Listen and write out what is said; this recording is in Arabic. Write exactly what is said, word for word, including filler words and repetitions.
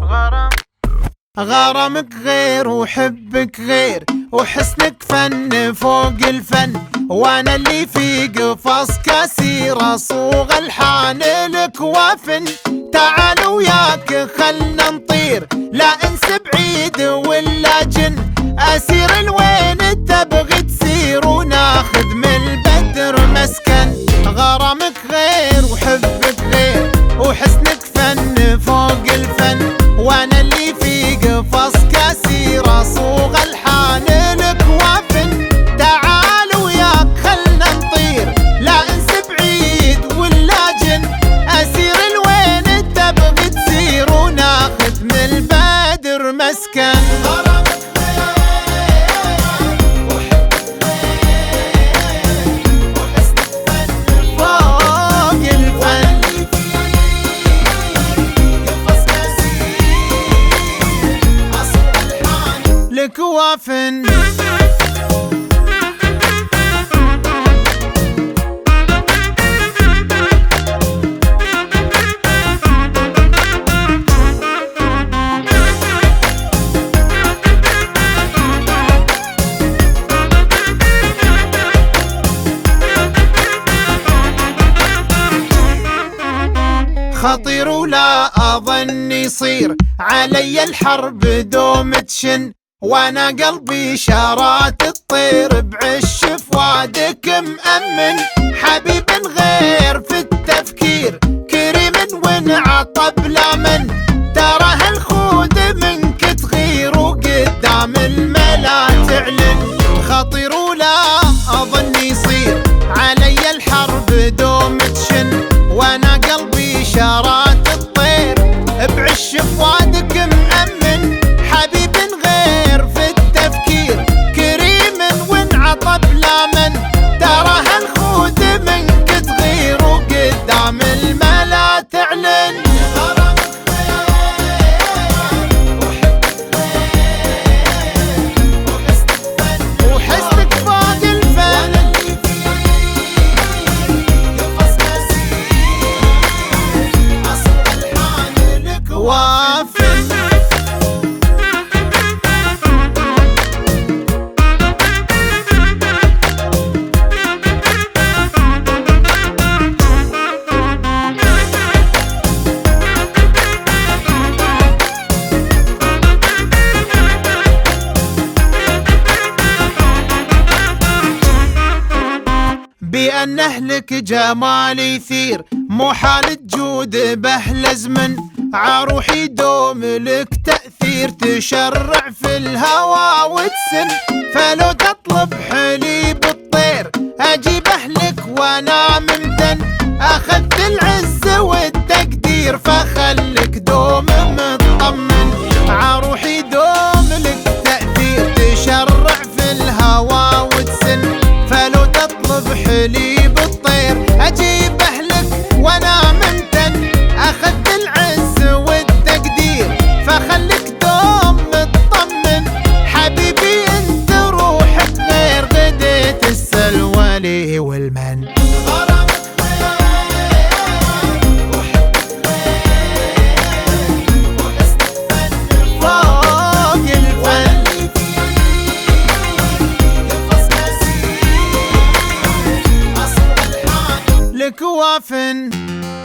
غرامك غير وحبك غير وحسنك فن فوق الفن، وانا اللي في قفص كسير اصوغ الحان لك وافن. تعال وياك خلنا نطير لا انس بعيد ولا جن، اسير الوين تبغي تسير وناخذ من البدر مسكن. غرامك غير وحبك غير وحسنك فن فوق الفن، وانا اللي في قفص كسير اصوغ الحان لك وافن. تعال وياك خلنا نطير لا انس بعيد ولا جن، اسير الوين تبغي تسير وناخذ من البدر مسكن. لك وافن خطير ولا اظن يصير علي الحرب دوم تشن، وانا قلبي شارات الطير بعش فؤادك مأمن. حبيب غير في التفكير كريم وانعطى بلا من، ترى هالخود منك تغير وقدام الملا تعلن. خطير ولا اظن يصير علي الحرب دوم تشن، وانا قلبي شارات الطير بعش فؤادك مأمن. حبيب غير في التفكير كريم وانعطى بلا من، ترى هالخود منك تغير وقدام الملا تعلن. وحسنك فوق الفن وافن. بأن أهلك جمال يثير محال تجود به زمن، عروحي دوم لك تأثير تشرع في الهوى وتسن. فلو تطلب حليب الطير أجيب أهلك وأنا ممتن، أخذت العز والتقدير فخلك دوم مطمن. عروحي دوم لك تأثير تشرع في الهوى وتسن، فلو تطلب حليب الطير أجيب أهلك وأنا ممتن، أخذت العز والتقدير فخلك دوم مطمن. حبيبي انت روحك غير غديت السلوى لي والمن. لك وافن